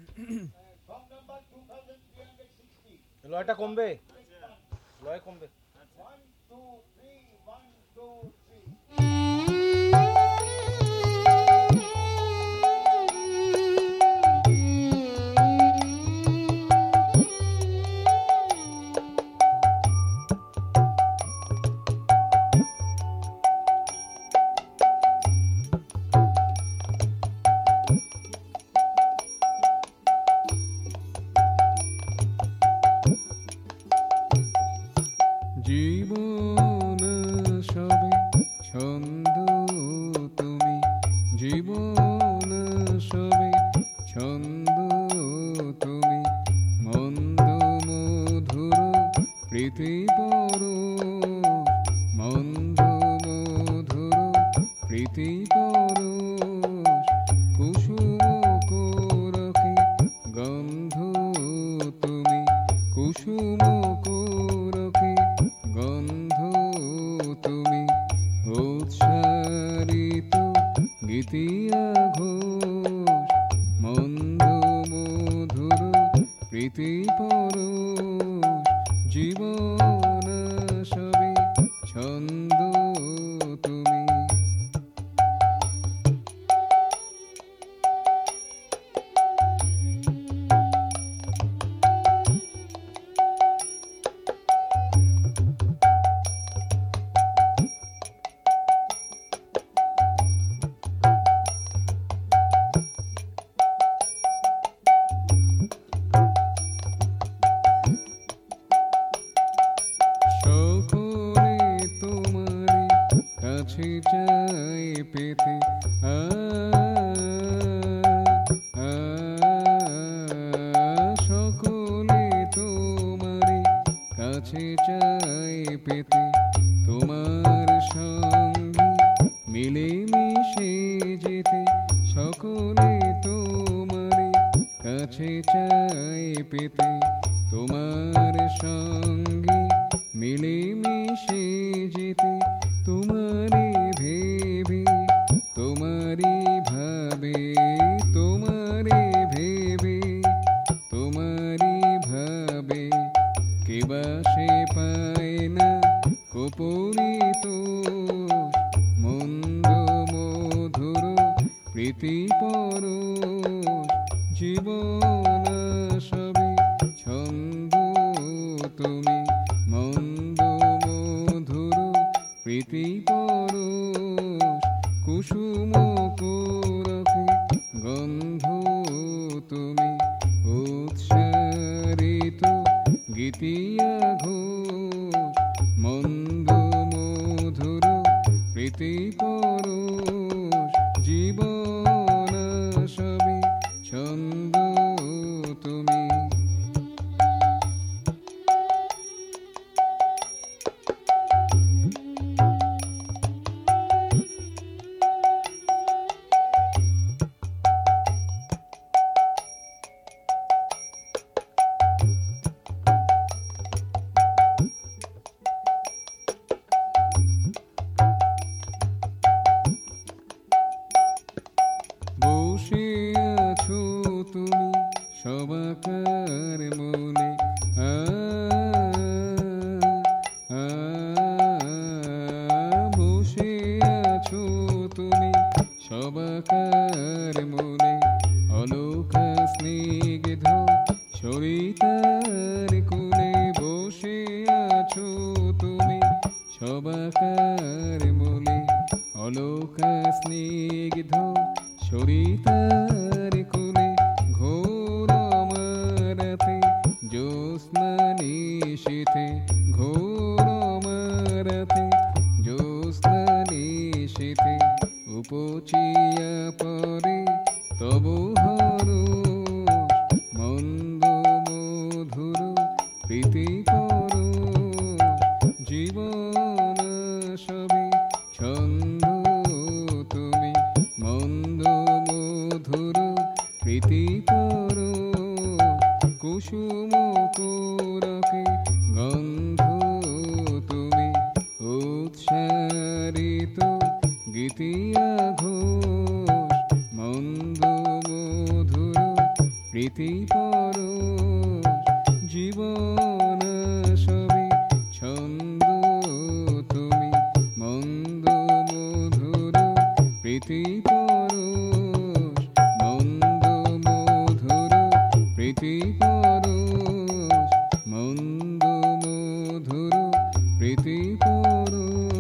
লয়টা কমবে, লয় কমবে। জীবন সবে ছন্দ তুমি, জীবন সবে ছন্দ তুমি, মন্দ মধুর প্রীতি পর, মন্দ মধুর প্রীতি পর, কুসুম কোরকে গন্ধ তুমি, কুসুম কোরকে গন্ধ তুমি, উৎসারিত গীতিয়া ঘোষ, মন্দ মধুর প্রীতি পরশ, জীবন সবে ছন্দ তুমি। সকলে তোমারে কাছে চাই পেতে, আ আ, সকলে তোমারে কাছে চাই পেতে, তোমার সঙ্গে মিলে মিশে যেতে, সকলে তোমারে কাছে চাই পেতে, তোমার সঙ্গে মিলে মিশে যেতে, তোমারে ভেবে, তোমারি ভাবে, তোমারে ভেবে, তোমারি ভাবে, কেবা সে পায় না কোপরিত, মন্দ মধুর প্রীতি পরশ, জীবন সবে ছন্দ তুমি, মন্দ মধুর প্রীতি পরশ, কুসুম কোরকে গন্ধ তুমি, উৎসারিত গীতিয়া ঘোষ, মন্দ মধুর প্রীতি পরশ, জীবন সবে ছন্দ তুমি। বসে আছো তুমি সবাকার মনে, আ আ, বসে আছো তুমি সবাকার মনে, অলকা স্নিগ্ধ সরিতার কোলে, বসে আছো তুমি সবাকার মনে, অলকা স্নিগ্ধ সরিতার কোলে, ঘোর মারাতে জ্যোৎস্না নিশীথে, ঘোর মারাতে জ্যোৎস্না নিশীথে, উপচিয়া পরে তবু হরষ, মন্দ মধুর প্রীতি পরশ, জীবন সবে ছন্দ তুমি, মন্দ মধুর প্রীতি পরশ, কুসুম কোরকে গন্ধ তুমি, উৎসারিত গীতিয়া ঘোষ, মন্দ মধুর প্রীতি পরশ জীবন সবে ছন্দ তুমি মন্দ মধুর প্রীতি পরশ মন্দ মধুর প্রীতি পরশ মন্দ মধুর প্রীতি পরশ